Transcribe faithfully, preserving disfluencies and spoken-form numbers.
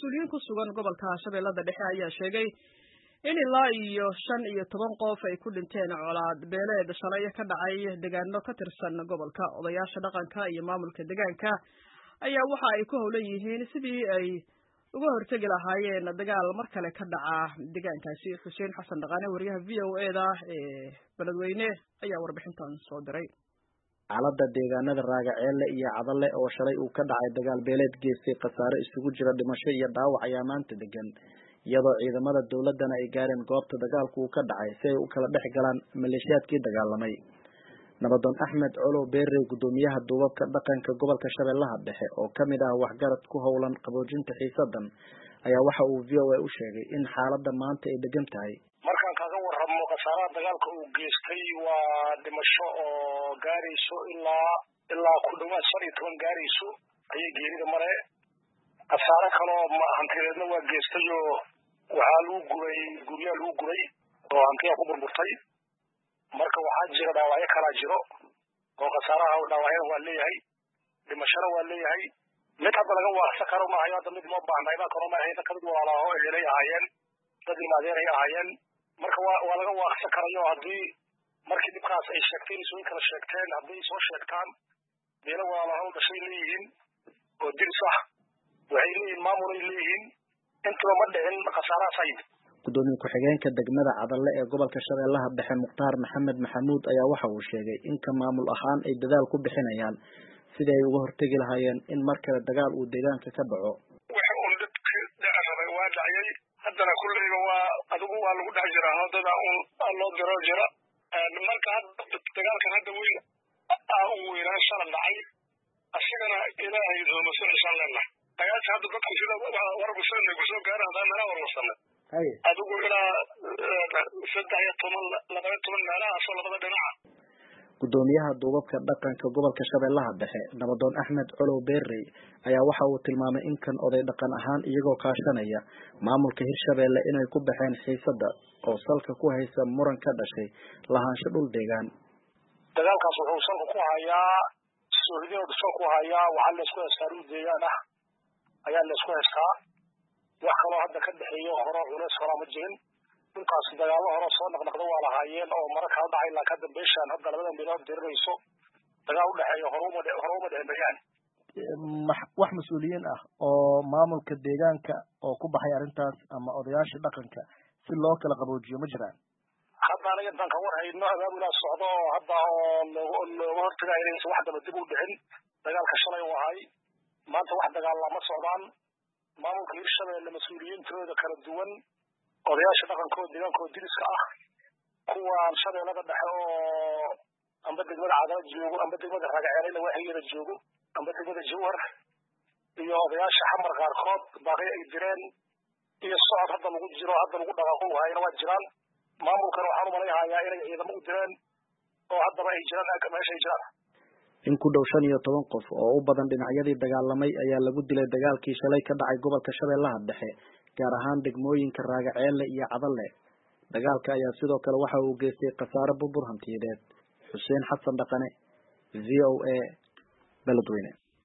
mas-uuliyiin ku sugan gobolka Shabeellada Dhexe ayaa sheegay in ilaa iyo shan iyo toban qof ay ku dhinteen colaad beeleed shalay ka dhacay deegaano ka tirsan gobolka. Odayaasha dhaqanka iyo maamulka deegaanka ayaa waxa ay ku howlan yihiin sidii ay uga hortagi lahaayeen dagaal mar kale ka dhaca deegaankaasi. Xuseen Xasan Dhaqane, wariyaha V O A da ee Beledweyne, ayaa warbixintan soo diray. xaaladda deegaanada Raagaceelle iyo Cadalle oo shalay uu ka dhacay dagaal beeleed geystay khasaare isugu jira dhimasho iyo dhaawac ayaa maanta degan, iyadoo ciidamada dawladana ay gaareen goobta dagaalku uu ka dhacay si ay u kala dhex galaan maleeshiyaadkii dagaalamay. Nabadoon Axmed Colow Beerrey, gudoomiyaha duubabka dhaqanka gobolka Shabeellaha Dhexe oo kamid ah waxgarad ku howlan qaboojinta xiisadan, ayaa waxa uu V O A u sheegay in xaaladda maanta ay degan tahay. markaan kaga warramo khasaaraha dagaalka uu geystay waa dhimasho oo gaarayso ilaa ilaa ku dhawaad shan iyo toban gaarayso ayay geerida mare. khasaare kaloo hantideedna waa geystay oo waxaa lagu gubay guryaa lagu gubay oo hantiyaa ku burburtay. marka waxaa jira dhaawacyo kalaa jiro oo khasaaraha dhaawacyada waa leeyahay, dhimashana waa leeyahay. mid hadda laga waaqsan karo maahayo, hadda mid loo baahnay baa karo maahayo, dadka mid walaalaho ehelay ahaayeen, dad ilmaadeeray ahaayeen. marka waa waa laga waaqsan karayo haddii markii dhibkaas ay sheegteen soo kala sheegteen, haddii soo sheegtaan beelo walaalaho dhashay leeyihiin oo diris ah, waxay leeyihiin maamul ay leeyihiin. intaba ma dhicin khasaarahaas ayib. gudoomiye ku-xigeenka degmada Cadalle ee gobolka Shabeellaha Dhexe Mukhtaar Maxamed Maxamuud ayaa waxa uu sheegay in ka maamul ahaan ay dadaal ku bixinayaan sidii ay uga hortagi lahaayeen in mar kale dagaal uu deegaanka ka dhaco. waxa uu dadka dhacay waa dhacay, haddana kulliba waa adigu waa lagu dhex jiraa hadda uu loo diro jira. marka hadda dagaalkan hadda weyn aa uu weeraan shala dhacay, asigana ilaahay dooma soo cishan lena dagaalka hadda dadku sida warku soo soo gaar hadda mara warwasan adigu ilaa saddex iyo toban laba iyo toban meelahaas oo labada dhinac. gudoomiyaha duubabka dhaqanka gobolka Shabeellaha Dhexe Nabadoon Axmed Colow Beerrey ayaa waxa uu tilmaamay in kan oday dhaqan ahaan iyagoo kaashanaya maamulka Hirshabeelle inay ku baxeen xiisada oo salka ku haysa muran ka dhashay lahaansho dhul deegaan. dagaalkaas wuxuu salka ku hayaa Soomaaliya oo ku hayaa waxa la isku heestaa deegaan ah ayaa la isku heestaa. wax kaloo hadda ka dhaxeeyo hore culays kala ma jirin. dhulkaas dagaalo hore soo noqnoqdo waa lahaayeen oo marka kala dhacay la ka dambeyshaan hadda labada meelood dirirayso dagaal u dhaxeeyo horumar horumar dheemayaan. wax mas'uuliyiin ah oo maamulka deegaanka oo ku baxay arintaas ama odayaasha dhaqanka si loo kala qaboojiyo ma jiraan. hadda anaga danka war hayno abaabula socdo hadda oo looga hortagay inay wax daba dib u dhicin. dagaalka shalay wahay maanta wax dagaal lama socdaan. maamulka Hirshabeelle mas'uuliyiintooda kala duwan, odayaasha dhaqankooda deegaankooda diriska ah, kuwa Shabeellada Dhexe oo amba degmada Cadalle joogo, amba degmada Raagaceelle waxayna joogo, amba degmada Jowhar iyo odayaasha xamar qaarkood baaqi ay direen iyo socod hadda lagu jiro hadda lagu dhaqaaqo hayna waa jiraan. maamulkan waxaan u maleynayaa inay ciidamo u direen oo haddaba ay jiraan meesha ay jiraan. in ku dhow shan iyo toban qof oo u badan dhinacyadii dagaalamay ayaa lagu dilay dagaalkii shalay ka dhacay gobolka Shabeellaha Dhexe, gaar ahaan degmooyinka Raagaceelle iyo Cadalle. dagaalka ayaa sidoo kale waxa uu geystay khasaare burbur hantiyadeed. Xuseen Xasan Dhaqane, V O A, Beledweyne.